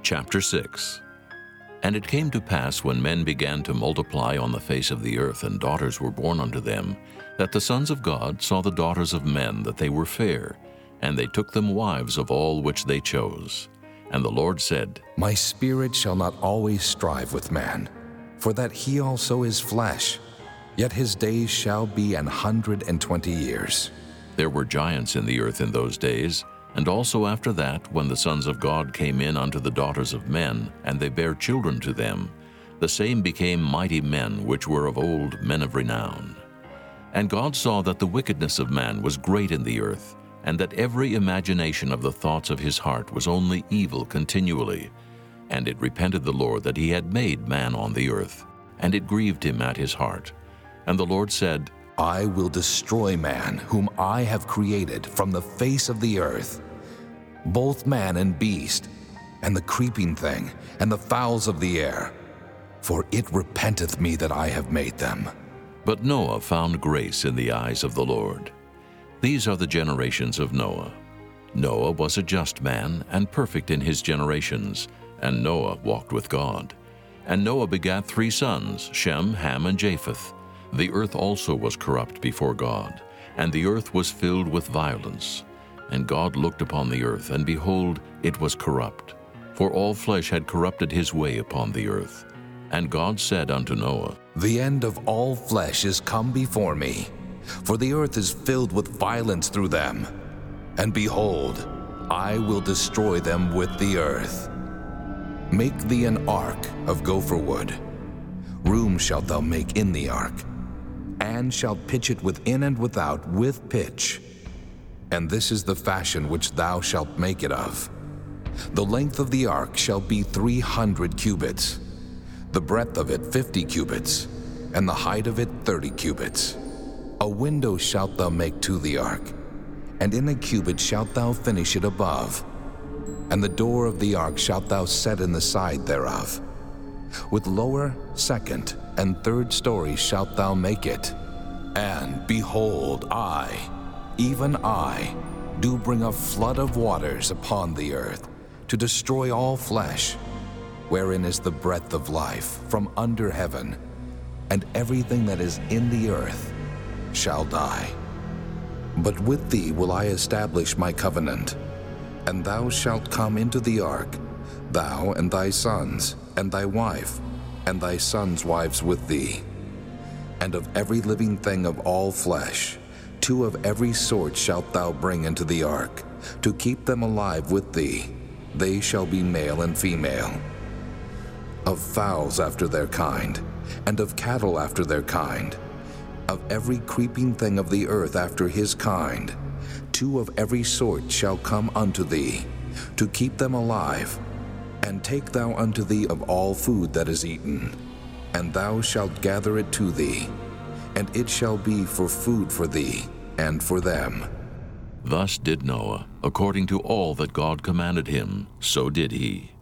Chapter 6. And it came to pass, when men began to multiply on the face of the earth, and daughters were born unto them, that the sons of God saw the daughters of men, that they were fair, and they took them wives of all which they chose. And the Lord said, My spirit shall not always strive with man, for that he also is flesh, yet his days shall be 120 years. There were giants in the earth in those days, and also after that, when the sons of God came in unto the daughters of men, and they bare children to them, the same became mighty men, which were of old, men of renown. And God saw that the wickedness of man was great in the earth, and that every imagination of the thoughts of his heart was only evil continually. And it repented the Lord that he had made man on the earth, and it grieved him at his heart. And the Lord said, I will destroy man, whom I have created from the face of the earth, both man and beast, and the creeping thing, and the fowls of the air, for it repenteth me that I have made them. But Noah found grace in the eyes of the Lord. These are the generations of Noah. Noah was a just man, and perfect in his generations, and Noah walked with God. And Noah begat 3 sons, Shem, Ham, and Japheth. The earth also was corrupt before God, and the earth was filled with violence. And God looked upon the earth, and behold, it was corrupt, for all flesh had corrupted his way upon the earth. And God said unto Noah, The end of all flesh is come before me, for the earth is filled with violence through them. And behold, I will destroy them with the earth. Make thee an ark of gopher wood. Room shalt thou make in the ark, and shalt pitch it within and without with pitch. And this is the fashion which thou shalt make it of. The length of the ark shall be 300 cubits, the breadth of it 50 cubits, and the height of it 30 cubits. A window shalt thou make to the ark, and in a cubit shalt thou finish it above. And the door of the ark shalt thou set in the side thereof. With lower, second, and third stories shalt thou make it. And behold, I, even I, do bring a flood of waters upon the earth, to destroy all flesh, wherein is the breath of life from under heaven, and everything that is in the earth shall die. But with thee will I establish my covenant, and thou shalt come into the ark, thou and thy sons, and thy wife, and thy sons' wives with thee. And of every living thing of all flesh, 2 of every sort shalt thou bring into the ark, to keep them alive with thee. They shall be male and female. Of fowls after their kind, and of cattle after their kind, of every creeping thing of the earth after his kind, 2 of every sort shall come unto thee, to keep them alive. And take thou unto thee of all food that is eaten, and thou shalt gather it to thee, and it shall be for food for thee and for them. Thus did Noah, according to all that God commanded him, so did he.